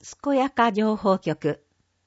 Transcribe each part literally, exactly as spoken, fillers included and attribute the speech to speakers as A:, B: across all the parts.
A: 健やか情報局。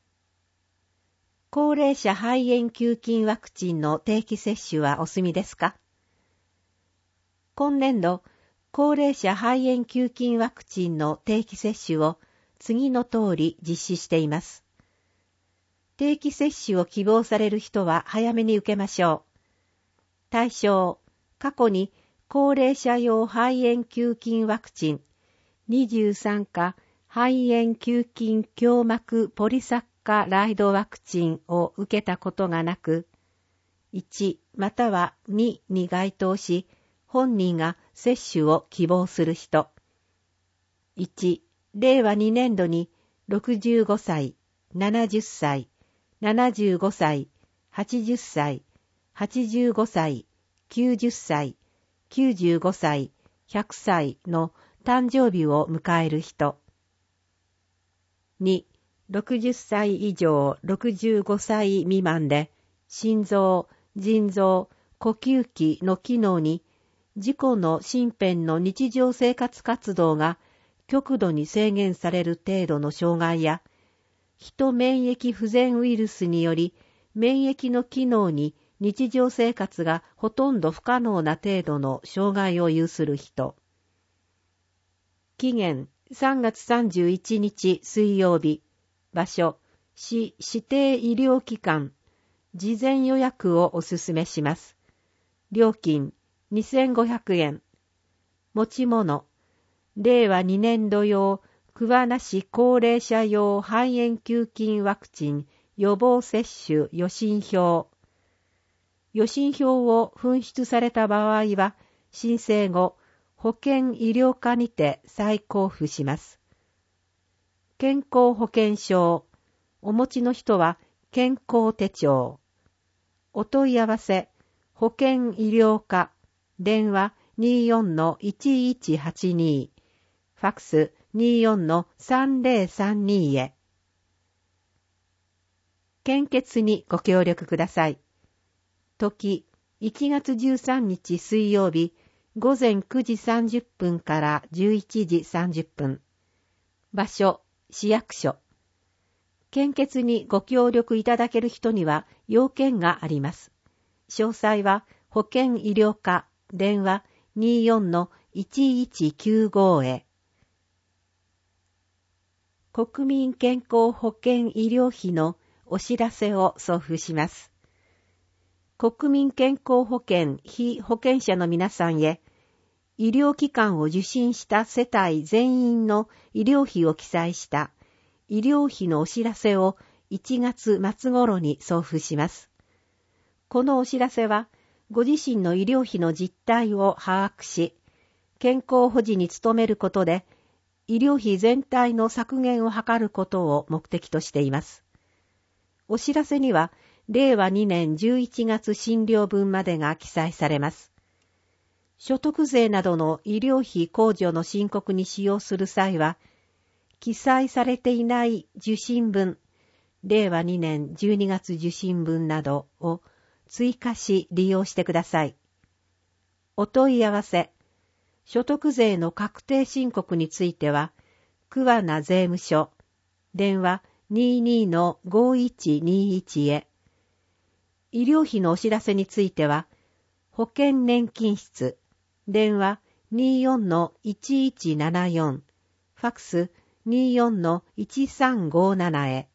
A: 高齢者肺炎球菌ワクチンの定期接種はお済みですか？今年度、高齢者肺炎球菌ワクチンの定期接種を次の通り実施しています。定期接種を希望される人は早めに受けましょう。対象、過去に高齢者用肺炎球菌ワクチンにじゅうさんか肺炎球菌胸膜ポリサッカライドワクチンを受けたことがなく、いちまたはにに該当し、本人が接種を希望する人。いち、れいわにねんどにろくじゅうごさい、ななじゅっさい、ななじゅうごさい、はちじゅっさい、はちじゅうごさい、きゅうじゅっさい、きゅうじゅうごさい、ひゃくさいの誕生日を迎える人。に、ろくじゅっさい以上ろくじゅうごさい未満で、心臓、腎臓、呼吸器の機能に、自己の身辺の日常生活活動が極度に制限される程度の障害や、人免疫不全ウイルスにより、免疫の機能に日常生活がほとんど不可能な程度の障害を有する人。期限さんがつさんじゅういちにち水曜日。場所、市指定医療機関。事前予約をお勧めします。料金にせんごひゃくえん。持ち物、れいわにねんど用桑名市高齢者用肺炎球菌ワクチン予防接種予診票。予診票を紛失された場合は、申請後、保険医療課にて再交付します。健康保険証。お持ちの人は健康手帳。お問い合わせ、保険医療課。電話 にじゅうよんのいちいちはちに。ファックス にじゅうよんのさんぜろさんに へ。献血にご協力ください。時、いちがつじゅうさんにち水曜日、ごぜんくじさんじゅっぷんからじゅういちじさんじゅっぷん。場所、市役所。献血にご協力いただける人には要件があります。詳細は保険医療課、電話 にじゅうよんのいちいちきゅうご へ。国民健康保険医療費のお知らせを送付します。国民健康保険被保険者の皆さんへ、医療機関を受診した世帯全員の医療費を記載した医療費のお知らせをいちがつまつ頃に送付します。このお知らせは、ご自身の医療費の実態を把握し、健康保持に努めることで、医療費全体の削減を図ることを目的としています。お知らせには、れいわにねんじゅういちがつ診療分までが記載されます。所得税などの医療費控除の申告に使用する際は、記載されていない受診分、れいわにねんじゅうにがつ受診分などを追加し利用してください。お問い合わせ、所得税の確定申告については、桑名税務署、電話 にじゅうにのごいちにいち へ。医療費のお知らせについては、保険年金室、電話 にじゅうよんのいちいちななよん、ファックス にじゅうよんのいちさんごなな へ。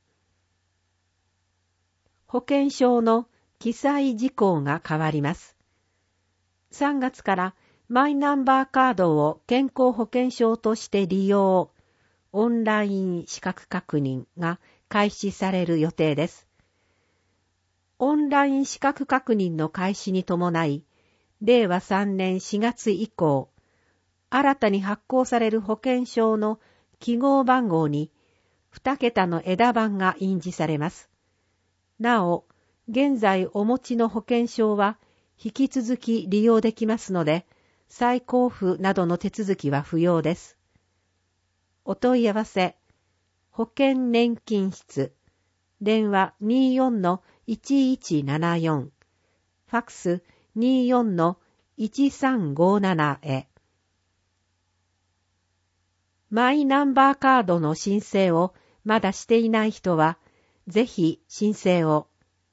A: 保険証の記載事項が変わります。さんがつからマイナンバーカードを健康保険証として利用、オンライン資格確認が開始される予定です。オンライン資格確認の開始に伴い、れいわさんねんしがつ以降、新たに発行される保険証の記号番号ににけたの枝番が印字されます。なお、現在お持ちの保険証は引き続き利用できますので、再交付などの手続きは不要です。お問い合わせ、保険年金室、電話 にじゅうよんのいちいちななよん、ファックス にじゅうよんのいちさんごなな へ。 マイナンバーカードの申請をまだしていない人は、ぜひ申請を。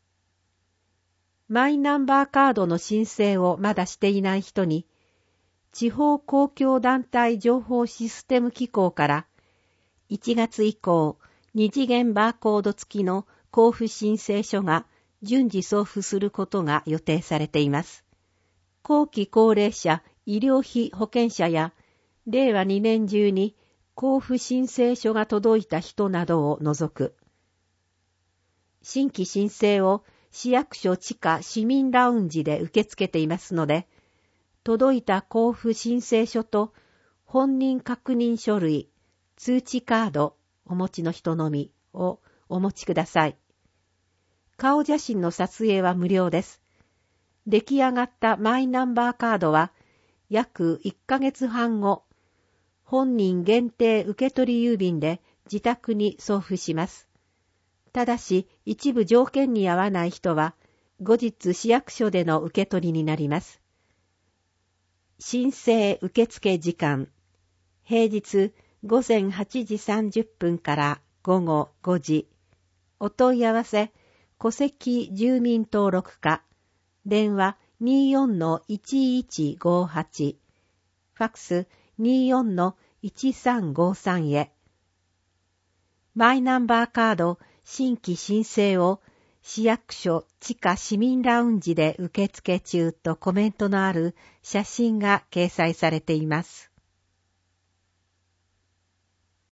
A: マイナンバーカードの申請をまだしていない人に、地方公共団体情報システム機構からいちがつ以降、二次元バーコード付きの交付申請書が順次送付することが予定されています。後期高齢者医療費保険者やれいわにねん中に交付申請書が届いた人などを除く。新規申請を市役所地下市民ラウンジで受け付けていますので、届いた交付申請書と本人確認書類、通知カード、お持ちの人のみをお持ちください。顔写真の撮影は無料です。出来上がったマイナンバーカードは約いっかげつはんご、本人限定受取郵便で自宅に送付します。ただし一部条件に合わない人は後日市役所での受け取りになります。申請受付時間、平日ごぜんはちじさんじゅっぷんからごごごじ。お問い合わせ、戸籍住民登録課、電話 にじゅうよんのいちいちごはち、ファックス にじゅうよんのいちさんごさん へ。マイナンバーカード新規申請を市役所地下市民ラウンジで受付中とコメントのある写真が掲載されています。